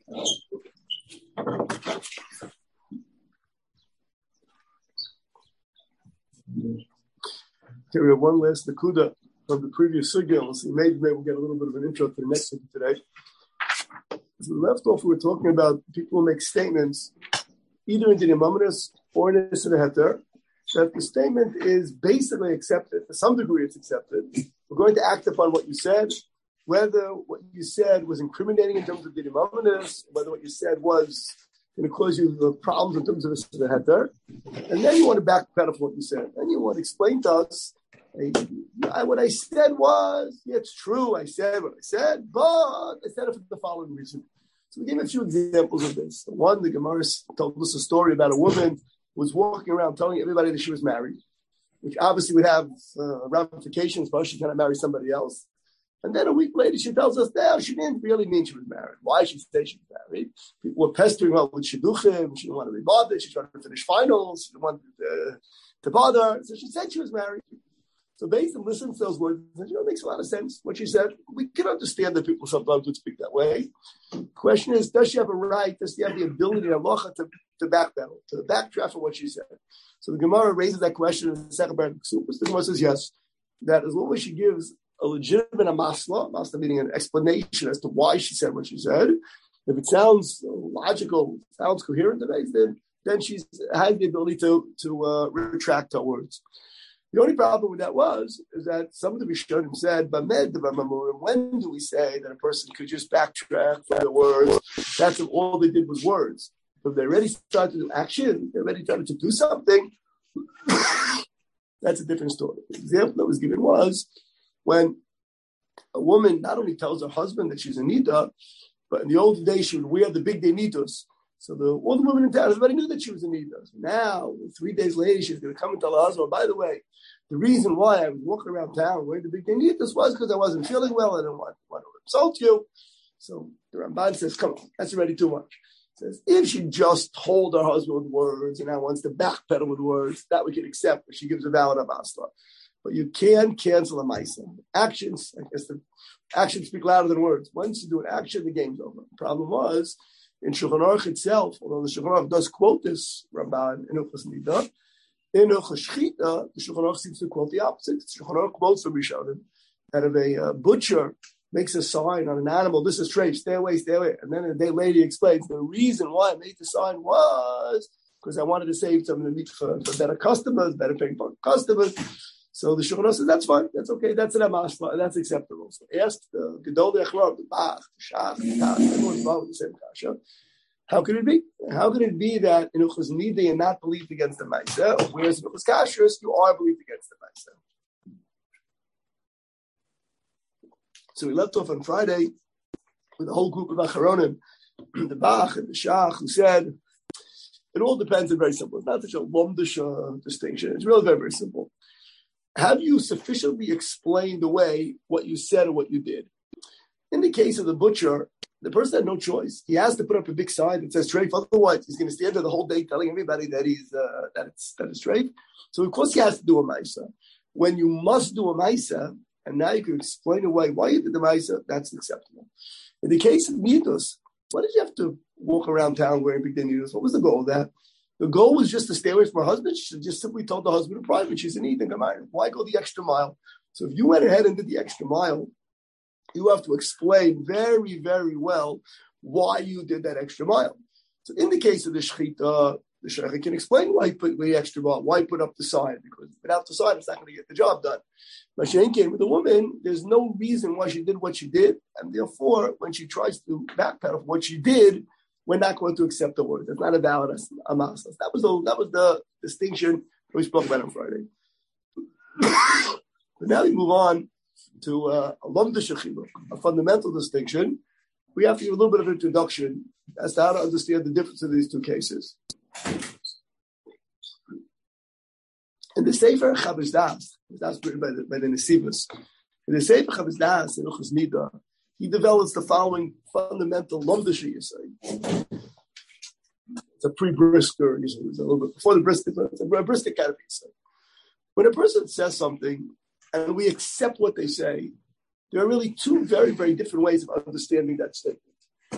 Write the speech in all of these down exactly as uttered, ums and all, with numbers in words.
Okay, we have one last nakuda from the previous sugya. We'll see. Maybe, maybe we'll get a little bit of an intro to the next sugya today. So we left off, we were talking about people who make statements either in the Nimaminus or in the Heter, that the statement is basically accepted. To some degree, it's accepted. We're going to act upon what you said, whether what you said was incriminating in terms of the Nimaminus, whether what you said was going to cause you problems in terms of the Heter, and then you want to backpedal what you said. Then you want to explain to us, hey, I, what I said was, yeah, it's true, I said what I said, but I said it for the following reason. So we gave a few examples of this. One, the Gemara told us a story about a woman who was walking around telling everybody that she was married, which obviously would have uh, ramifications for her. She's going to marry somebody else. And then a week later, she tells us, no, she didn't really mean she was married. Why she said she was married? People were pestering her with shidduchim. She didn't want to be bothered. She tried to finish finals. She didn't want uh, to bother. So she said she was married. So based on listening to those words, you know, it makes a lot of sense what she said. We can understand that people sometimes would speak that way. The question is, does she have a right? Does she have the ability in halacha to, to backpedal, to backtrack on what she said? So the Gemara raises that question in the second part of the Ksubas. The Gemara says yes, that as long as she gives a legitimate amasla, amasla meaning an explanation as to why she said what she said, if it sounds logical, sounds coherent, then then she has the ability to to uh, retract her words. The only problem with that was is that some of the Rishonim said, when do we say that a person could just backtrack from the words? That's if all they did was words. If they already started to do action, they already started to do something, that's a different story. The example that was given was when a woman not only tells her husband that she's a nida, but in the old days she would wear the big day nidos. So the, all the women in town, everybody knew that she was a nida. So now, three days later, she's going to come and tell her husband, by the way, the reason why I was walking around town wearing the big day nidos was because I wasn't feeling well. I didn't want, want to insult you. So the Ramban says, come on, that's already too much. Says, if she just told her husband with words and now wants to backpedal with words, that we can accept if she gives a valid avasta. But you can cancel a maisa. Actions, I guess the actions speak louder than words. Once you do an action, the game's over. The problem was, in Shulchan Aruch itself, although the Shulchan Aruch does quote this Ramban in Hilchos Nida, in Hilchos Shchita, the Shulchan Aruch seems to quote the opposite. The Shulchan Aruch quotes from Rishonim that if a uh, butcher makes a sign on an animal, this is treif, stay away, stay away. And then a day later he explains the reason why I made the sign was because I wanted to save some of the meat for, for better customers, better paying for customers. So the Shulchan Aruch says, that's fine, that's okay, that's an amashma, that's acceptable. So ask the Gedol Echron, the Bach, the Shach, the Tach, everyone's involved with the same kasha. How could it be? How could it be that in Uchos Nida you're not believed against the Maisa, whereas in Uchos Kashrus you are believed against the Maisa? So we left off on Friday with a whole group of Acharonim, the Bach and the Shach, who said, it all depends, it's very simple. It's not such a lomdish uh, distinction, it's really very, very simple. Have you sufficiently explained away what you said or what you did? In the case of the butcher, the person had no choice. He has to put up a big sign that says treif. Otherwise, he's going to stand there the whole day telling everybody that he's uh, that it's that it's treif. So of course he has to do a ma'isa. When you must do a ma'isa, and now you can explain away why you did the ma'isa, that's acceptable. In the case of nidus, why did you have to walk around town wearing big day nidus? What was the goal of that? The goal was just to stay away from her husband. She just simply told the husband in private, she's an Eden. Why go the extra mile? So if you went ahead and did the extra mile, you have to explain very, very well why you did that extra mile. So in the case of the shechita, the shechita can explain why he put the extra mile, why he put up the sign, because without the sign, it's not going to get the job done. But she ain't came with a woman, there's no reason why she did what she did, and therefore, when she tries to backpedal what she did, we're not going to accept the word. It's not a valid amasas. That was the that was the distinction we spoke about on Friday. But now we move on to uh, a fundamental distinction. We have to give a little bit of introduction as to how to understand the difference of these two cases. In the Sefer Chavos Das, that's written by the, by the Nesivos. In the Sefer Chavos Das in Uchos Nida, he develops the following fundamental lomdish yisai. It's a pre-brisker, it's a little bit before the brisker, but it's a brisker kind of yisai. When a person says something and we accept what they say, there are really two very, very different ways of understanding that statement.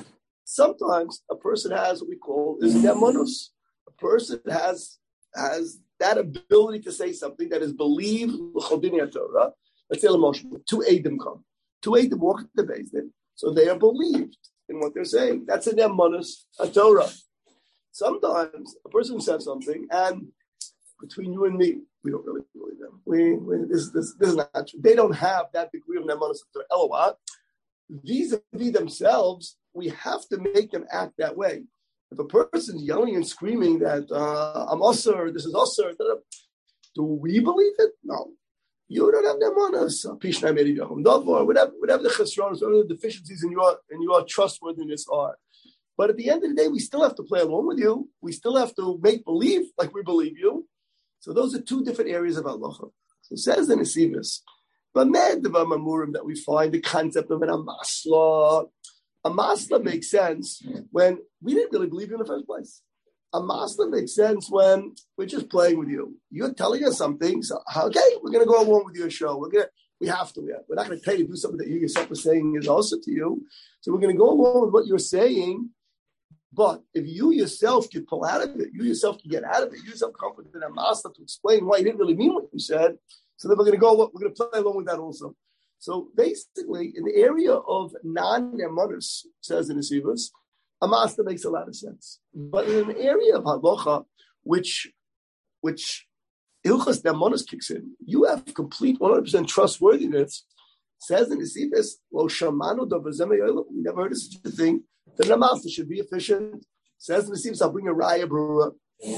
Sometimes a person has what we call is nemanus. A person has has that ability to say something that is believed l'chodini Torah. Let's say l'moshel, two Eidim come, two Eidim walk the Beis Din, so they are believed in what they're saying. That's a nemanus a Torah. Sometimes a person says something, and between you and me, we don't really believe them. We, we this, this, this is not true. They don't have that degree of nemanus a Torah. Vis-a-vis themselves, we have to make them act that way. If a person's yelling and screaming that uh, I'm usher, this is usher, do we believe it? No. You don't have nemanus. Whatever, whatever the chesronos, whatever the deficiencies in your in your trustworthiness are. But at the end of the day, we still have to play along with you. We still have to make believe like we believe you. So those are two different areas of halacha. So it says the Nesivos, but that we find the concept of an amasla. A masla makes sense when we didn't really believe you in the first place. A masla makes sense when we're just playing with you. You're telling us something, so okay, we're going to go along with your show. We're going to, we have to. We're not going to tell you to do something that you yourself are saying is also to you. So we're going to go along with what you're saying. But if you yourself could pull out of it, you yourself can get out of it, you yourself comforted in a masla to explain why you didn't really mean what you said. So then we're going to go. We're going to play along with that also. So basically, in the area of non-nemanus, says in the Nesivos, a masla makes a lot of sense. But in an area of halacha, which, which ilchas nemanus kicks in, you have complete one hundred percent trustworthiness. Says in the Nesivos, lo shamanu davar zeh me'olam. We never heard of such a thing. The masla should be efficient. Says in the Nesivos, I'll bring a raya brura.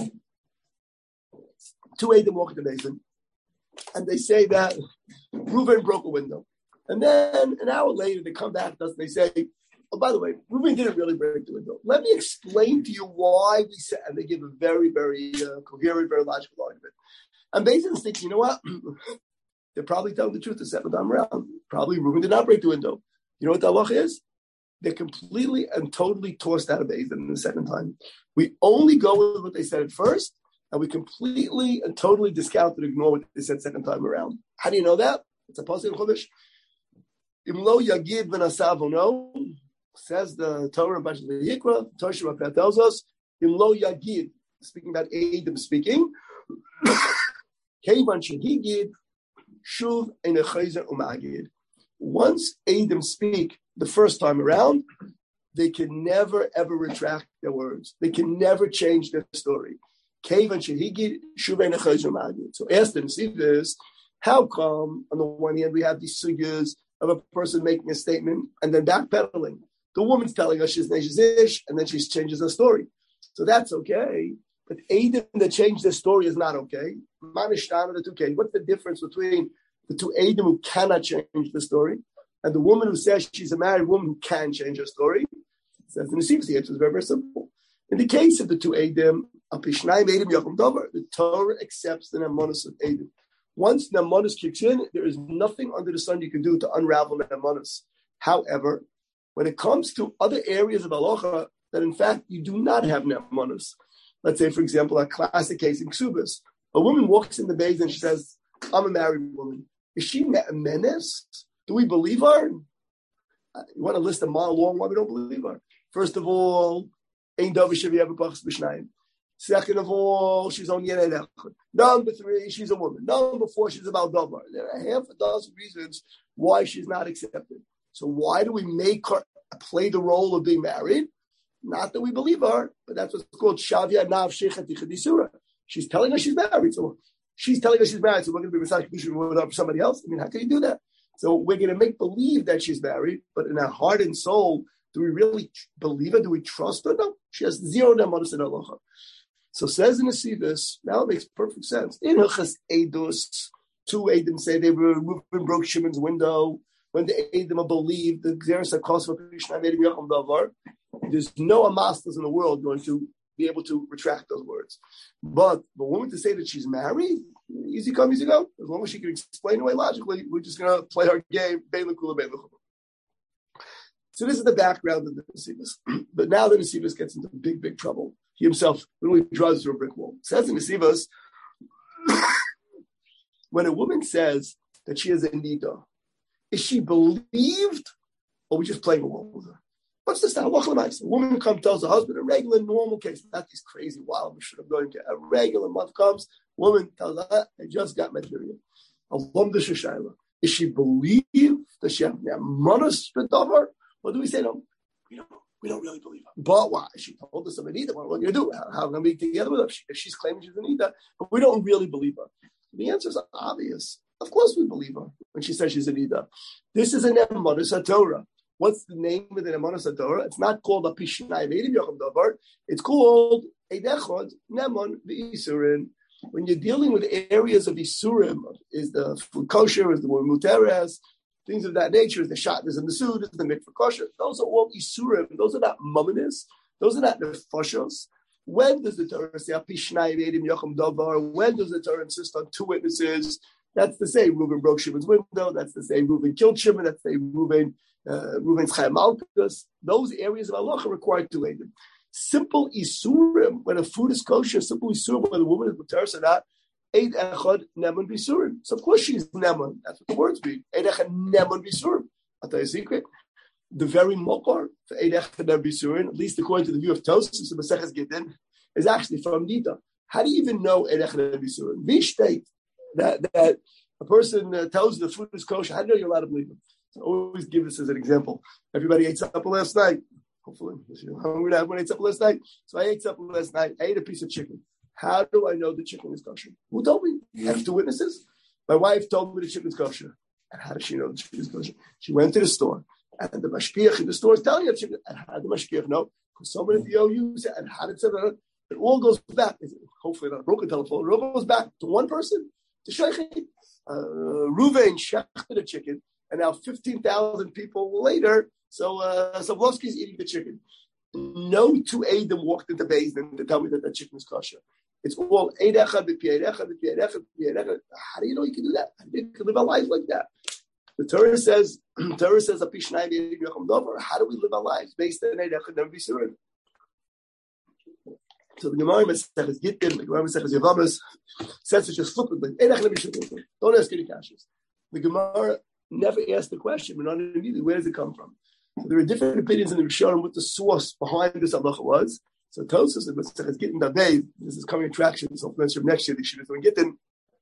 Two Eidim walk in the basin, and they say that Reuven broke a window. And then an hour later, they come back to us and they say, oh, by the way, Reuven didn't really break the window. Let me explain to you why we said, and they give a very, very uh, coherent, very logical argument. And basically thinking, you know what? They're probably telling the truth the second time around. Probably Reuven did not break the window. You know what the halacha is? They're completely and totally tossed out of Beis Din the second time. We only go with what they said at first, and we completely and totally discount and ignore what they said second time around. How do you know that? It's a pasuk in Chumash. Imlo yagid v'nasavono, says the Torah in Parashat Vayikra. Torah Shabbat tells us, Imlo yagid, speaking about Eidim speaking, Keivan shehigid, shuv ein echayzer umagid. Once Eidim speak the first time around, they can never ever retract their words. They can never change their story. Keivan shehigid, shuv ein echayzer umagid. So ask them, see this, how come on the one hand we have these sugyas of a person making a statement and then backpedaling? The woman's telling us she's Neishish, and then she changes her story. So that's okay. But Eidim that change their story is not okay. Manishtana, the two K. What's the difference between the two Eidim who cannot change the story and the woman who says she's a married woman who can change her story? It says in the Nesivos, the answer is very, very simple. In the case of the two Eidim, Apishnayim Eidim Yakum Dover, the Torah accepts the nemanus of Eidim. Once nemanus kicks in, there is nothing under the sun you can do to unravel nemanus. However, when it comes to other areas of halacha that in fact you do not have nemanus, let's say, for example, a classic case in Ksubas, a woman walks in the Beis and she says, I'm a married woman. Is she me'emenes? Do we believe her? You want to list a mile long why we don't believe her? First of all, Ein Davar Sheviyah B'Pachas B'Shnayim. Second of all, she's on Yenei Echad. Number three, she's a woman. Number four, she's about Davar. There are half a dozen reasons why she's not accepted. So why do we make her play the role of being married? Not that we believe her, but that's what's called Shavia Nav Shechet Yichadisura. She's telling us she's married. So she's telling us she's married, so we're going to be Masach Kedusha with her for somebody else. I mean, how can you do that? So we're going to make believe that she's married, but in our heart and soul, do we really believe her? Do we trust her? No. She has zero nemanus in halacha. So says in the Nesivos, now it makes perfect sense. In Hilchas Eidos, two Eidim say they were Reuven broke Shimon's window. When the Eidim are believed, the Xeris HaKos for Krishna Eidim Yacham Davar, there's no Amastas in the world going to be able to retract those words. But the woman to say that she's married, easy come, easy go. As long as she can explain away logically, we're just going to play our game. So this is the background of the Nesivos. But now the Nesivos gets into big, big trouble. He himself literally drives through a brick wall. It says in Nesivos, when a woman says that she has a nida, is she believed or are we just playing along with her? What's this now? A woman comes, tells her husband, a regular, normal case, not these crazy, wild, should have going to a regular month comes, woman tells her, I just got my period. Is she believe that she has manas bedavar? What do we say? No, we don't. We don't really believe her. But why? She told us something either. What are we going to do? How, how are we going to be together with her? If, she, if she's claiming she's Anita, but we don't really believe her. The answer is obvious. Of course we believe her when she says she's Anita. This is an Emanas HaTorah. What's the name of the Emanas HaTorah? It's not called a Pishnai Veidim Yocham Davar. It's called Eidechod Nemon V'Isurin. When you're dealing with areas of Isurim, is the food kosher, is the word muteres, things of that nature, is the shatnez and the suit, is the mikvah kosher. Those are all Isurim. Those are not mumminis. Those are not nefashos. When does the Torah say Pishnai Veidim Yocham Davar? When does the Torah insist on two witnesses? That's to say Reuben broke Shimon's window. That's to say Reuben killed Shimon. That's to say Reuben, uh, Reuben's Chayim Malkus. Those areas of halacha require two Eidim. Simple Isurim, when a food is kosher, simple Isurim, when the woman is muteres or not, Eid Echad Neman Bisurim. So of course she's Neman. That's what the words mean. Eid Echad Neman Bisurim. I'll tell you a secret. The very mokar for Eid Echad Neman Bisurim, at least according to the view of Tosfos and Maseches Gittin, is actually from Nida. How do you even know Eid Echad Neman Bisurim? We state that, that a person uh, tells you the food is kosher. How do you know you're allowed to believe him? So I always give this as an example. Everybody ate supper last night. Hopefully, you're hungry. Everyone ate supper last night. So I ate supper last night. I ate a piece of chicken. How do I know the chicken is kosher? Who told me? I have two witnesses. My wife told me the chicken is kosher. And how does she know the chicken is kosher? She went to the store, and the mashgiach in the store is telling her chicken. And how did the mashgiach know? Because someone at the O U said, and how did it? It all goes back. Hopefully not a broken telephone. It all goes back to one person, to Sheikhid. Uh, Ruvain shechted a chicken, and now fifteen thousand people later, so uh, Savlovsky's eating the chicken. No two Adam walked into Bezdin to tell me that that chicken is kosher. It's all Eid Echad, B'Piyad Echad, B'Piyad Echad, B'Piyad Echad. How do you know you can do that? How do you live our lives like that? The Torah says, the Torah says, how do we live our lives based on Eid Echad and B'Surim? So the Gemara Maseches Gittin, the Gemara Maseches Yavamas says it just flippantly. Don't ask any questions. The Gemara never asked the question, but not immediately. Where does it come from? So there are different opinions in the Rishonim what the source behind this halacha was. So Tosfos and Maseches Gittin Dabei, this is coming attraction. So next year they should have done Gittin.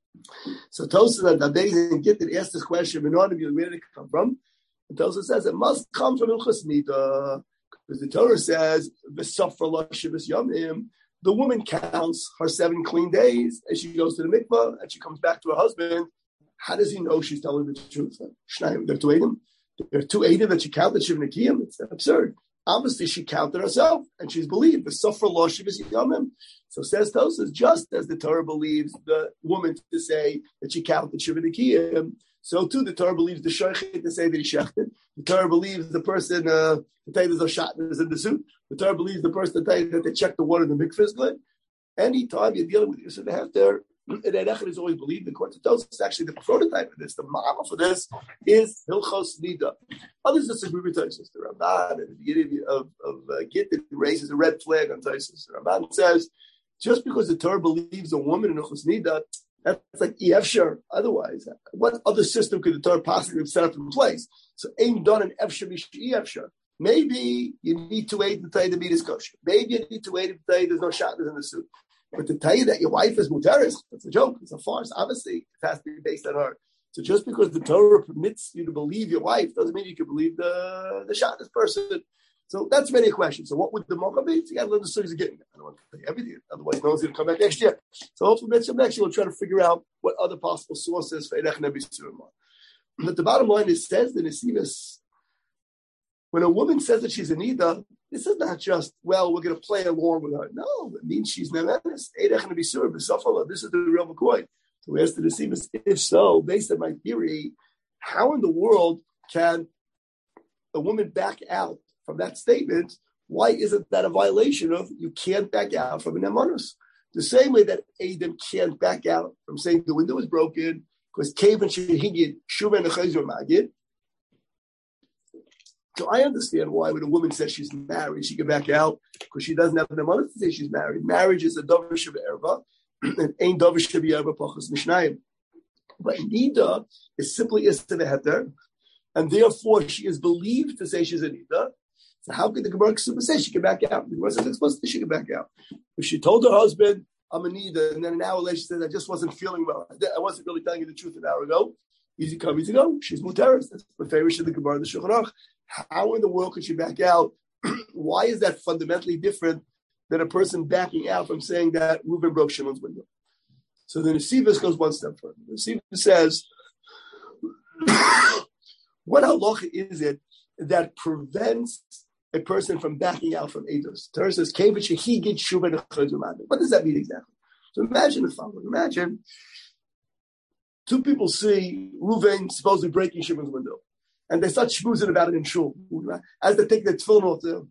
So Tosfos and Dabei and Gittin asked this question, but not immediately. Where did it come from? And Tosfos says it must come from Ilchos Nida, because the Torah says v'safra l'shivas yamim. The woman counts her seven clean days and she goes to the mikvah and she comes back to her husband. How does he know she's telling the truth? There are two Eidim. There are two Eidim that she counted Shiv Nekiyim. It's absurd. Obviously, she counted herself and she's believed. The suffer law Shivas Yamim. So says Tosfos, just as the Torah believes the woman to say that she counted Shiv Nekiyim, so too the Torah believes the Sheikhid to say that he shechted. The Torah believes the person uh, to tell you there's no shatnez in the suit. The Torah believes the person to tell you that they check the water in the mikveh is good. Anytime you're dealing with Yosef Hefter, and Echad is always believed. The Court of Tosfos, actually the prototype of this, the model for this is Hilchos Nida. Others disagree with Tosfos. The Ramban at the beginning of, of uh, Gittin raises a red flag on Tosfos. The Ramban says, just because the Torah believes a woman in Hilchos Nida, that's like Efshar. Otherwise, what other system could the Torah possibly have set up in place? So, ain't done an Efshar mish Efshar. Maybe you need to wait to tell you the meat is kosher. Maybe you need to wait to tell you there's no shatnez in the soup. But to tell you that your wife is muteres, that's a joke. It's a farce. Obviously, it has to be based on her. So just because the Torah permits you to believe your wife doesn't mean you can believe the the shatnez person. So that's many questions. So what would the mocha be? You got to learn the stories again. I don't want to tell you everything. Otherwise, no one's going to come back next year. So hopefully, next year we'll try to figure out what other possible sources for Eid Echad and B'Surim are. But the bottom line is, says the Nesivos, when a woman says that she's a Nida, this is not just, well, we're going to play along with her. No, it means she's Nemenis. Eid Echad and B'Surim, B'Safala. This is the real McCoy. So we asked the Nesivos, if so, based on my theory, how in the world can a woman back out from that statement? Why isn't that a violation of you can't back out from an emanus? The same way that Adam can't back out from saying the window is broken because Kavan Shehigid Shumen Chayzor Magid. So I understand why when a woman says she's married, she can back out because she doesn't have an emanus to say she's married. Marriage is a davar shebe'erva and ein davar shebe'erva pachas mishnayim. But Nida is simply is to the heter, and therefore she is believed to say she's a Nida. So how could the Gemara say she can back out? The Gemara says explicitly she can back out. If she told her husband, I'm a neither, and then an hour later she said, I just wasn't feeling well. I wasn't really telling you the truth an hour ago. Easy come, easy go. She's muteris. That's the favorite of the Gemara, the Shulchan Aruch. How in the world could she back out? Why is that fundamentally different than a person backing out from saying that Reuben broke Shimon's window? So the Nesivos goes one step further. The Nesivos says, what halacha is it that prevents a person from backing out from Eidos? Torah says, what does that mean exactly? So imagine the following. Imagine two people see Reuven supposedly breaking Shimon's window, and they start schmoozing about it in shul. As they take their tefillin off, the,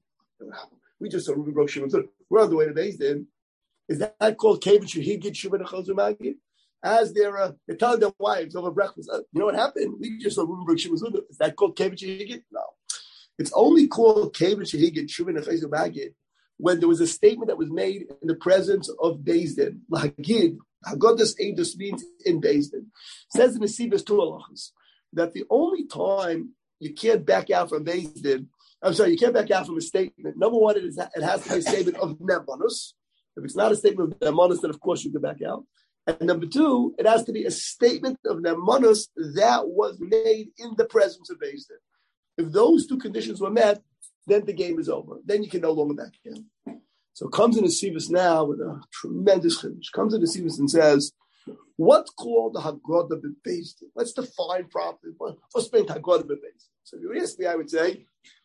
we just saw Reuven broke Shimon's window. We're on the way to Beis Din. Is that called Kevin Shehigit Shubin Chazur Magid? As they're, uh, they're telling their wives over breakfast, uh, you know what happened? We just saw Reuben broke Shimon's window. Is that called Kevin Shehigit? No. It's only called Kevin Shehigit Shubin Chazur Magid when there was a statement that was made in the presence of Beis Din. Lahagid, Hagodas Eidos means in Beis Din. Says in the Nesivos two halachas that the only time you can't back out from Beis Din, I'm sorry, you can't back out from a statement. Number one, it, is, it has to be a statement of Nemanus. If it's not a statement of Nemanus, then of course you can back out. And number two, it has to be a statement of Nemanus that was made in the presence of Beis Din. If those two conditions were met, then the game is over. Then you can no longer back out. So it comes in Nesivos now with a tremendous chiddush. Comes in Nesivos and says, what's called the Haggadah Beis Din? Let's define properly. What's meant Haggadah Beis Din? So if you ask me, I would say,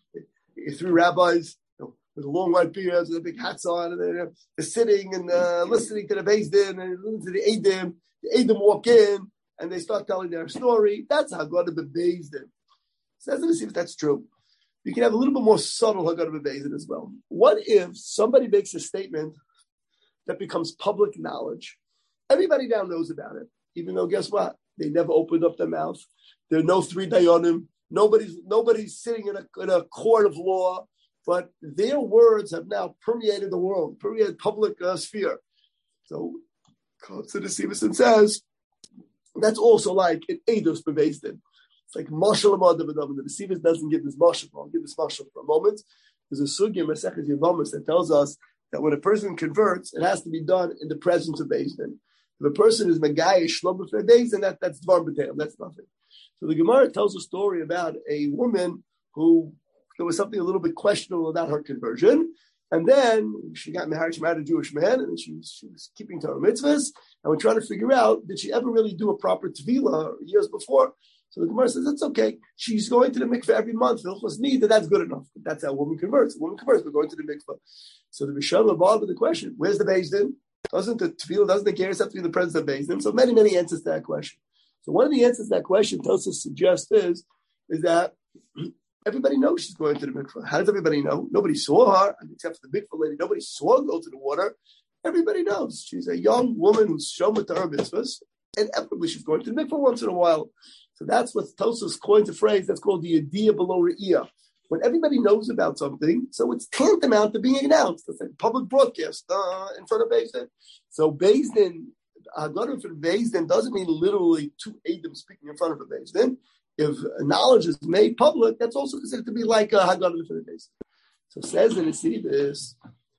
three rabbis, you know, with long white beards and big hats on, and they're, they're sitting and uh, listening to the Beis Din and listening to the Eidim. The Eidim walk in and they start telling their story. That's Haggadah Beis Din. Says in Nesivos that's true. You can have a little bit more subtle Haggadah Beis Din as well. What if somebody makes a statement that becomes public knowledge? Everybody now knows about it, even though guess what? They never opened up their mouth. There are no three dayanim. Nobody's nobody's sitting in a, in a court of law, but their words have now permeated the world, permeated public uh, sphere. So, comes to the Nesivos and says that's also like an Eidos Beis Din. It's like Mashal Amadav. The Nesivos doesn't give this Mashal. I'll give this Mashal for a moment. There's a sugya Masechet Yevamos that tells us that when a person converts, it has to be done in the presence of Beis Din. If a person is Megayah Shlom b'fnei Beis Din, that that's Dvar B'Teim. That's nothing. So the Gemara tells a story about a woman who there was something a little bit questionable about her conversion, and then she got married. She married a Jewish man, and she was, she was keeping Torah mitzvahs. And we're trying to figure out, did she ever really do a proper tevilah years before? So the Gemara says, it's okay. She's going to the mikveh every month. Hilchos Nida, that's good enough. That's how a woman converts. A woman converts, we're going to the mikveh. So the Rishon bothered with the question, where's the Beis Din? Doesn't the tevilah, doesn't the Geras have to be in the presence of Beis Din? So many, many answers to that question. So one of the answers to that question Tosfos suggests is, is that everybody knows she's going to the mikveh. How does everybody know? Nobody saw her, except for the mikveh lady. Nobody saw her go to the water. Everybody knows. She's a young woman who's shomer to her mitzvahs, and everybody she's going to the mikveh once in a while. So that's what Tosfos coins a phrase that's called the Yediyah below Re'iyah. When everybody knows about something, so it's tantamount to being announced. It's like a public broadcast uh, in front of Beis Din. So Beis Din, Haggadah for Beis Din doesn't mean literally two Eidim speaking in front of a Beis Din. If knowledge is made public, that's also considered to be like a Haggadah for the Beis Din. So it says in the Nesivos,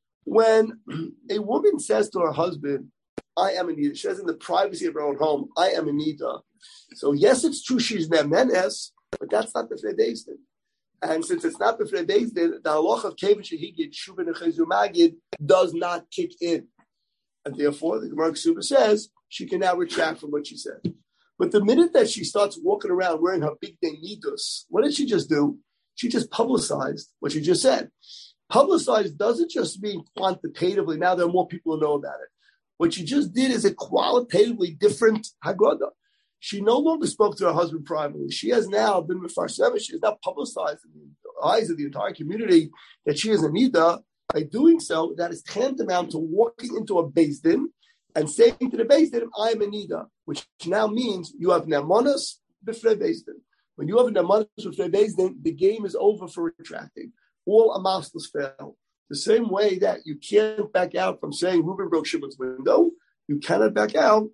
when a woman says to her husband, I am a Nida, she says in the privacy of her own home, I am a Nida. So yes, it's true she's Nemenes, but that's not the Beis Din. And since it's not the Beis Din, the halach of Kevin Shehigit Shubin Chazur Magid does not kick in. And therefore, the Gemara Ksuba says she can now retract from what she said. But the minute that she starts walking around wearing her big day nidus, what did she just do? She just publicized what she just said. Publicized doesn't just mean quantitatively. Now there are more people who know about it. What she just did is a qualitatively different Haggadah. She no longer spoke to her husband privately. She has now been mefarshemet. She has now publicized in the eyes of the entire community that she is a nida. By doing so, that is tantamount to walking into a Beis Din and saying to the Beis Din, I am a nida, which now means you have nemanos b'fnei Beis Din. When you have nemanos b'fnei Beis Din, the game is over for retracting. All amastas fail. The same way that you can't back out from saying Reuben broke Shimon's window, you cannot back out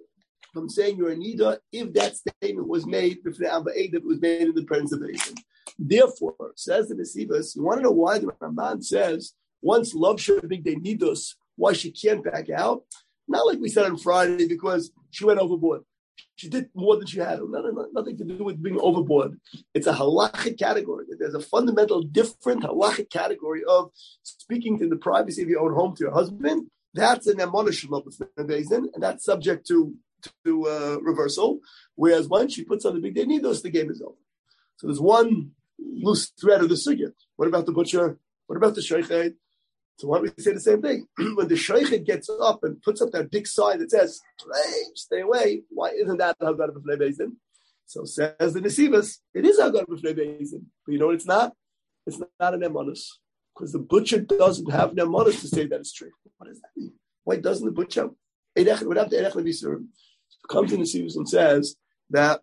from saying you're a nida if that statement was made, if the Abba Eid was made in the presence of Beis Din. Therefore, says the Nesivos, you want to know why the Ramban says once love should be they need us, why she can't back out? Not like we said on Friday because she went overboard. She did more than she had. Nothing, nothing to do with being overboard. It's a halachic category. There's a fundamental different halachic category of speaking in the privacy of your own home to your husband. That's an emonish love with and that's subject to to uh, reversal. Whereas once she puts on the big day nidos, the game is over. So there's one loose thread of the sugya. What about the butcher? What about the shochet? So why don't we say the same thing? When the shochet gets up and puts up that big sign that says, stay away, why isn't that Haggadah B'fnei Beis? So says the Nesivos, it is Haggadah B'fnei Beis. But you know what it's not? It's not an emonus. Because the butcher doesn't have an emonus to say that it's true. What does that mean? Why doesn't the butcher? Without the Eirech Levisur, comes in the Nesivos and says that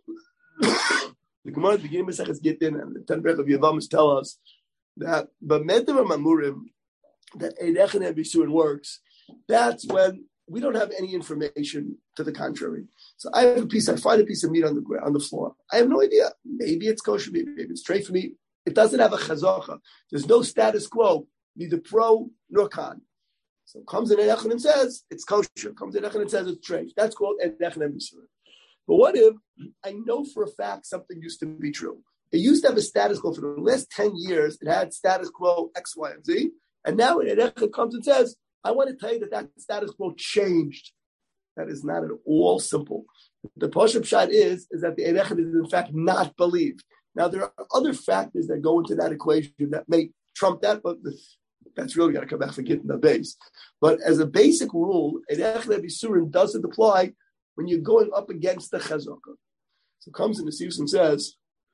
the Gemara at the beginning of Masechus Gittin and the ten Brech of Yavamis tell us that B'medar Mamurim, that Eirech Levisur works, that's when we don't have any information to the contrary. So I have a piece, I find a piece of meat on the ground, on the floor. I have no idea. Maybe it's kosher, maybe it's straight for me. It doesn't have a chazacha. There's no status quo, neither pro nor con. So comes in Eirech and says it's kosher. Comes in Eirech and says it's treif. That's called Eirech Levisur. But what if I know for a fact something used to be true? It used to have a status quo for the last ten years. It had status quo X, Y, and Z. And now Eirech comes and says, I want to tell you that that status quo changed. That is not at all simple. The Pashup Shad is, is that the Eirech is in fact not believed. Now, there are other factors that go into that equation that may trump that, but that's really got to come back for getting the base. But as a basic rule, Eirech Levisur doesn't apply when you're going up against the chazaka. So it comes in the Nesivos and says,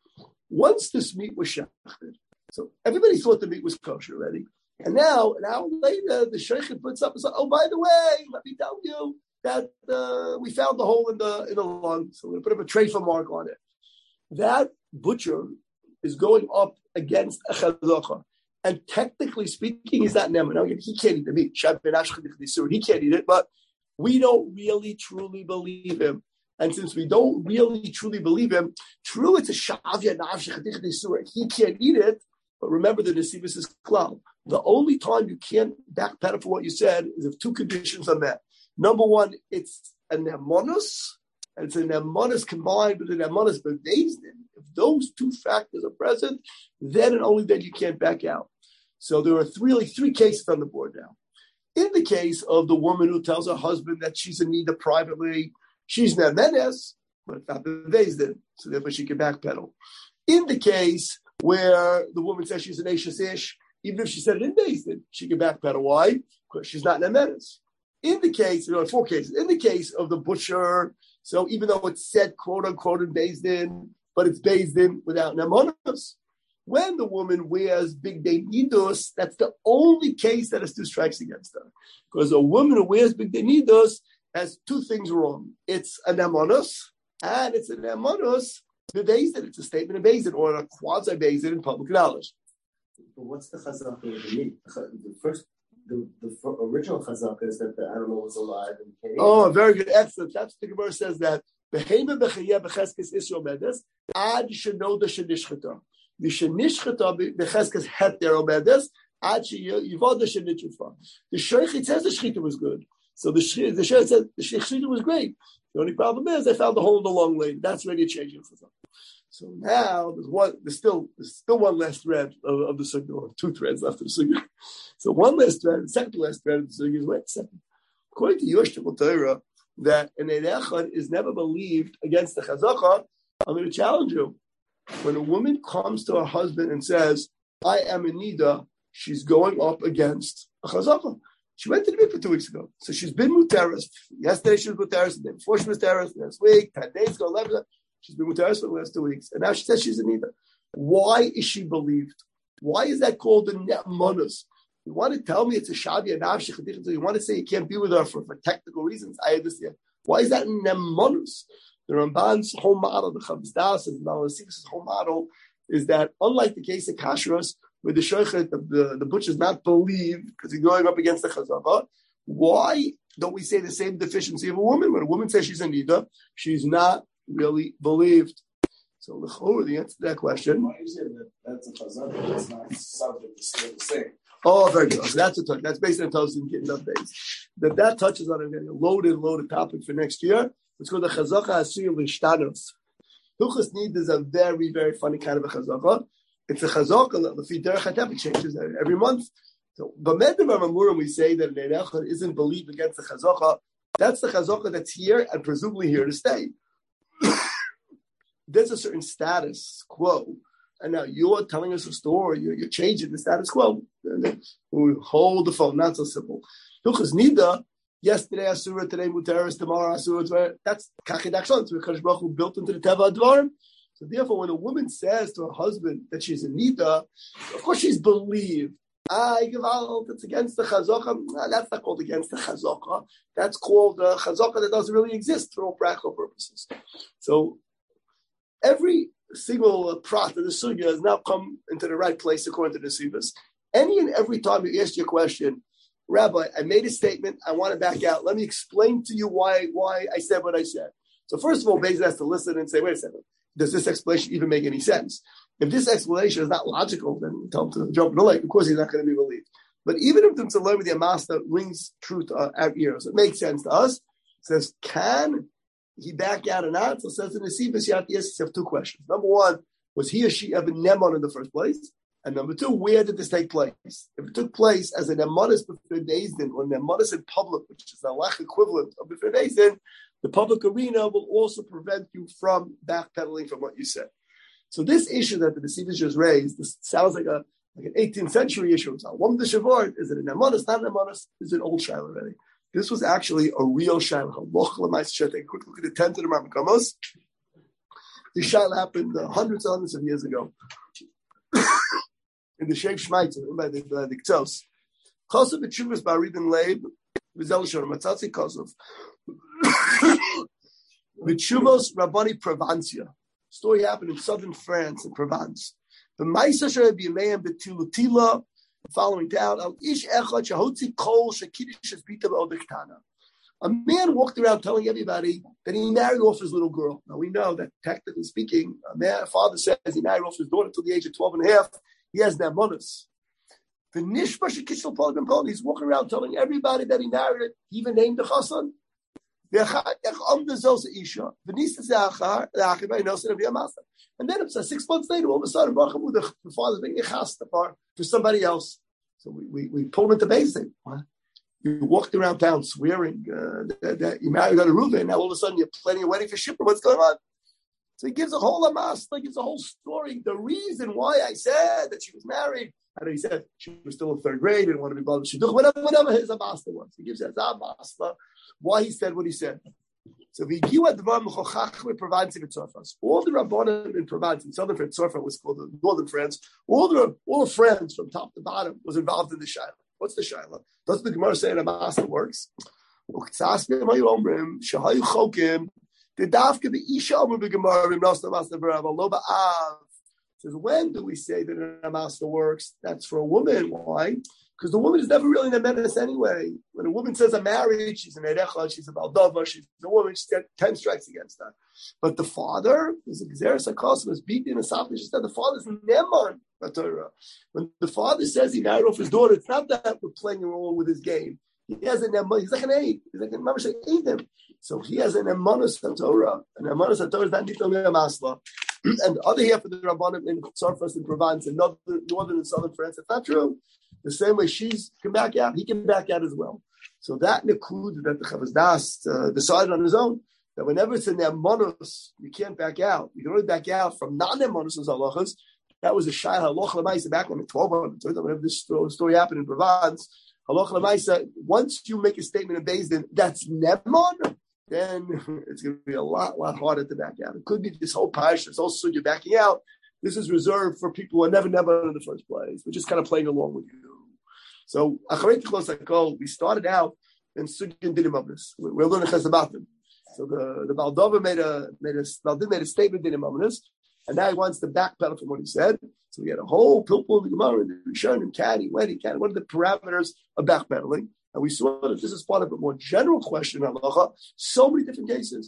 once this meat was shechted, so everybody thought the meat was kosher already, and now, an hour later, the shochet puts up and says, oh, by the way, let me tell you that uh, we found the hole in the in the lung, so we're going to put up a treifa mark on it. That butcher is going up against a chazaka. And technically speaking, he's not neman. Now, he can't eat the meat. He can't eat it, but we don't really truly believe him. And since we don't really truly believe him, true, it's a shavya nafshech. He can't eat it, but remember the Nesivos is klal. The only time you can't backpedal for what you said is if two conditions are met. Number one, it's a nemonus, and it's a nemonus combined with a nemonus bevezdin. If those two factors are present, then and only then you can't back out. So there are three, really three cases on the board now. In the case of the woman who tells her husband that she's in need of privately, she's nemenes, but it's not bevezdin, so therefore she can backpedal. In the case where the woman says she's an ashes ish, even if she said it in bezdin, she can backpedal. Why? Because she's not nemenes. In the case, there are four cases. In the case of the butcher, so even though it's said quote unquote in Beis Din, but it's Beis Din without nemonos. When the woman wears big day nidos, that's the only case that has two strikes against her. Because a woman who wears big day nidos has two things wrong. It's a nemonos, and it's a nemonos the Beis Din. It's a statement of Beis Din or a quasi Beis Din in public knowledge. But what's the chazaka of the meat? The first. The, the original chazaka is that the animal was alive and came. Oh, very good, excellent. That's the Gemara says that behema bechayeh becheskes Israel medes ad shenoda shenishchata. The shenishchata becheskes het der omedes ad sheyivoda shenichufa. The shochet says the shechita was good, so the the shochet said the shechita was great. The only problem is they found the hole in the long lane. That's really a change in chazaka. So now there's one. There's still there's still one last thread of, of the sugya. Two threads left of the sugya. So one last thread, the second last thread of the sugya is wait a second. According to Yoshua Torah, that an Eirech is never believed against the chazaka. I'm going to challenge you. When a woman comes to her husband and says, "I am in nida," she's going up against a chazaka. She went to the mikveh two weeks ago, so she's been muteris. Yesterday she was muteris, and then before she was muteris, last week, ten days ago, eleven. She's been with us for the last two weeks. And now she says she's a nida. Why is she believed? Why is that called a ne'emonus? You want to tell me it's a shavya nafshech? You want to say you can't be with her for, for technical reasons? I understand. Why is that ne'emonus? The Ramban's whole model, the Chavis Das and the Nesivos' whole model is that unlike the case of kashrus, where the shochet, the, the, the butcher is not believed because he's going up against the chazaka, why don't we say the same deficiency of a woman? When a woman says she's a nida, she's not really believed. So l'chor, the answer to that question. Why is it that that's a chazaka? That's not subject to still the same. Oh, very good. So that's a touch. That's based on Tosin getting up base. That that touches on a loaded, loaded topic for next year. It's called the chazaka asiyah l'shtanos. Hilchos Nida is a very, very funny kind of a chazaka. It's a chazaka that the derech hatef changes every month. So, but Medavar Mamurim, we say that an Echad isn't believed against the chazaka. That's the chazaka that's here and presumably here to stay. There's a certain status quo, and now you're telling us a story. You're, you're changing the status quo. We hold the phone. Not so simple. Hilchos Nida. Yesterday asura, today muteris, tomorrow asura. That's kachidakshon. It's Kadosh Baruch Hu built into the teva advarim. So therefore, when a woman says to her husband that she's a nida, of course she's believed. Ah, that's against the chazaka. Nah, that's not called against the chazaka. That's called the chazaka that doesn't really exist for all practical purposes. So every single prat of the sugya has now come into the right place according to the Sivas. Any and every time you ask your question, Rabbi, I made a statement. I want to back out. Let me explain to you why why I said what I said. So first of all, Beis has to listen and say, wait a second, does this explanation even make any sense? If this explanation is not logical, then tell him to jump in the lake. Of course, he's not going to be believed. But even if the Tzalem with the Amasta rings true to our ears, it makes sense to us. It says, can he back out or not? So it says in the Sivas, you have to ask yourself two questions. Number one, was he or she ever Neman in the first place? And number two, where did this take place? If it took place as an Nemanis before Beis Din, or Nemanis in public, which is the halach equivalent of before Beis Din, the public arena will also prevent you from backpedaling from what you said. So this issue that the Nesivis just raised, this sounds like a like an eighteenth century issue. It's one of the Shavuot. Is it an Nemanis, not an Nemanis? Is it an old Shiloh already? This was actually a real Shiloh. Take a quick look at the tent of the Rambam. This Shiloh happened uh, hundreds and hundreds of years ago. In the Sheikh Shmaitzer, by the by the Ktos. Kosov B'Tshuvas Ba'aridin Leib, V'zel Shor Matzatzi Kosov. B'Tshuvos Rabbani Provencia. Story happened in southern France, in Provence. The Ma'isa Shor B'Yimeim B'Tilutila, following down, Al Ish Echad Shehotzi Kol Shekidish Bita B'Odektana. A man walked around telling everybody that he married off his little girl. Now we know that, technically speaking, a man, a father says he married off his daughter until the age of twelve and a half. He has Nemanis. The Nishma Shekishel Paul Ben Paul, he's walking around telling everybody that he married it. He even named the Chassan. And then it's six months later, all of a sudden, the father's being chasta for somebody else. So we, we, we pulled him into basic. You walked around town swearing uh, that, that you married on a Reuven, and now all of a sudden you're planning a wedding for Shipra. What's going on? So he gives a whole amas, like it's a whole story. The reason why I said that she was married, I know he said she was still in third grade, didn't want to be bothered with shidduch, whatever, whatever his amasta was. He gives that amasta why he said what he said. So the Giwa Dvar Mechochach Provence in Tzorfas. All the Rabbanim in Provence, in southern France, Tzorfa was called the northern France. All the all the friends from top to bottom was involved in the Shaila. What's the Shaila? Doesn't the Gemara say that amasta works? The dafka the isha over the Gemara in Nostam Master Berava Loba Av says, when do we say that an amasta works? That's for a woman. Why? Because the woman is never really in a menace anyway. When a woman says I'm married, she's an erecha, she's a baldova, she's a woman, she's got ten strikes against her. But the father is a gzeres hakosim, is beaten in a safra. She said the father's neman. When the father says he married off his daughter, it's not that we're playing along with his game. He has an eman. He's like an aid. He's like a mamash eidim. So he has an emanus Torah. An emanus Torah is not nitol masla. And the other half of the Rabbanim in Tzarfas and Provence and northern, northern and southern France, it's not true. The same way she's can back out, he can back out as well. So that includes that the Chavaz Das uh, decided on his own that whenever it's an emanus, you can't back out. You can only back out from non-emanus as halachas. That was a shai halach l'maisa back in twelve hundred. Whenever this story happened in Provence, halach l'maisa. Once you make a statement in Beis Din that's neman, then it's going to be a lot, lot harder to back out. It could be this whole parish, this whole sunnah backing out. This is reserved for people who are never, never in the first place. We're just kind of playing along with you. So, we started out in sunnah and dinim of this. We're learning chesabatim. So the the Baldova made a made a Baldin made a statement dinim of this, and now he wants to backpedal from what he said. So we had a whole pilpul of the Gemara and the Rishon and Kani, when he can. What are the parameters of backpedaling? And we saw that this is part of a more general question in halacha. So many different cases.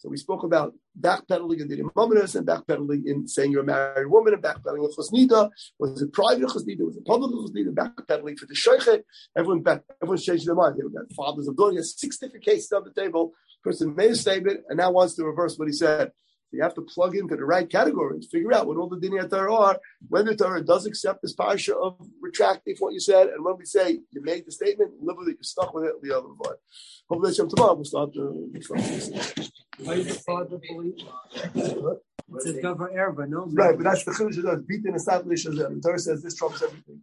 So we spoke about backpedaling in the Imamanis and backpedaling in saying you're a married woman and backpedaling in Chosnida. Was it private Chosnida? Was it public Chosnida? Backpedaling for the Sheikh. Everyone back, everyone's changed their mind. They got fathers of daughters. Six different cases on the table. Person made a statement and now wants to reverse what he said. So you have to plug into the right categories, figure out what all the Dinei Torah are, when the Torah does accept this parsha of retracting what you said, and when we say you made the statement, live with it, you're stuck with it, the other part. Hopefully, tomorrow we'll start the. Why is the father believe? It's a cover error, but no. Right, but that's the chiddush. Beating a establish. The Torah says this trumps everything.